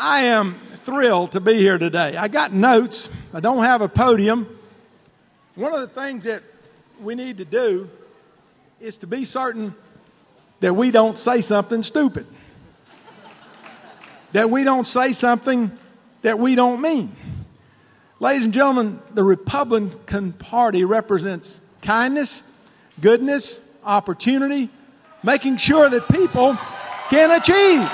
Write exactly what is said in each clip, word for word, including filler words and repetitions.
I am thrilled to be here today. I got notes. I don't have a podium. One of the things that we need to do is to be certain that we don't say something stupid. That we don't say something that we don't mean. Ladies and gentlemen, the Republican Party represents kindness, goodness, opportunity, making sure that people can achieve.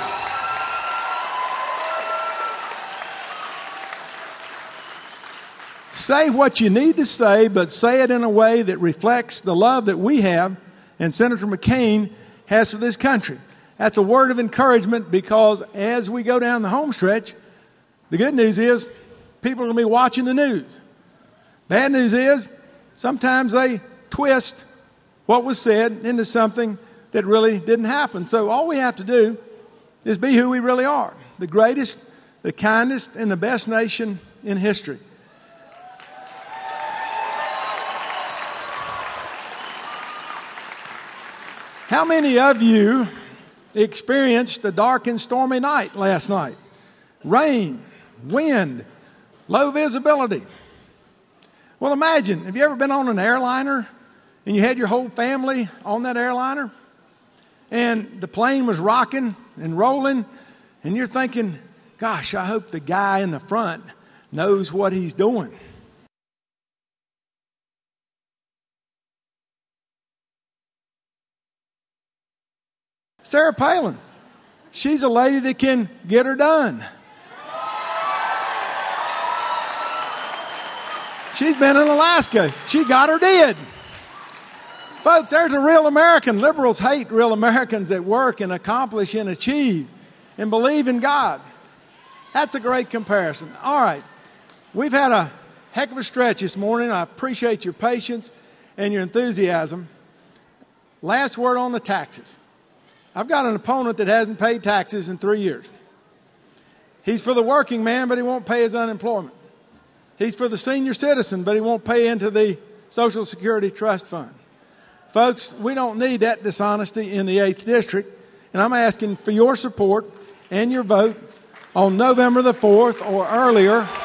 Say what you need to say, but say it in a way that reflects the love that we have and Senator McCain has for this country. That's a word of encouragement, because as we go down the home stretch, the good news is people are going to be watching the news. Bad news is sometimes they twist what was said into something that really didn't happen. So all we have to do is be who we really are, the greatest, the kindest, and the best nation in history. How many of you experienced a dark and stormy night last night? Rain, wind, low visibility. Well, imagine, have you ever been on an airliner and you had your whole family on that airliner and the plane was rocking and rolling and you're thinking, gosh, I hope the guy in the front knows what he's doing. Sarah Palin, she's a lady that can get her done. She's been in Alaska. She got her did. Folks, there's a real American. Liberals hate real Americans that work and accomplish and achieve and believe in God. That's a great comparison. All right. We've had a heck of a stretch this morning. I appreciate your patience and your enthusiasm. Last word on the taxes. I've got an opponent that hasn't paid taxes in three years. He's for the working man, but he won't pay his unemployment. He's for the senior citizen, but he won't pay into the Social Security Trust Fund. Folks, we don't need that dishonesty in the eighth District, and I'm asking for your support and your vote on November the fourth or earlier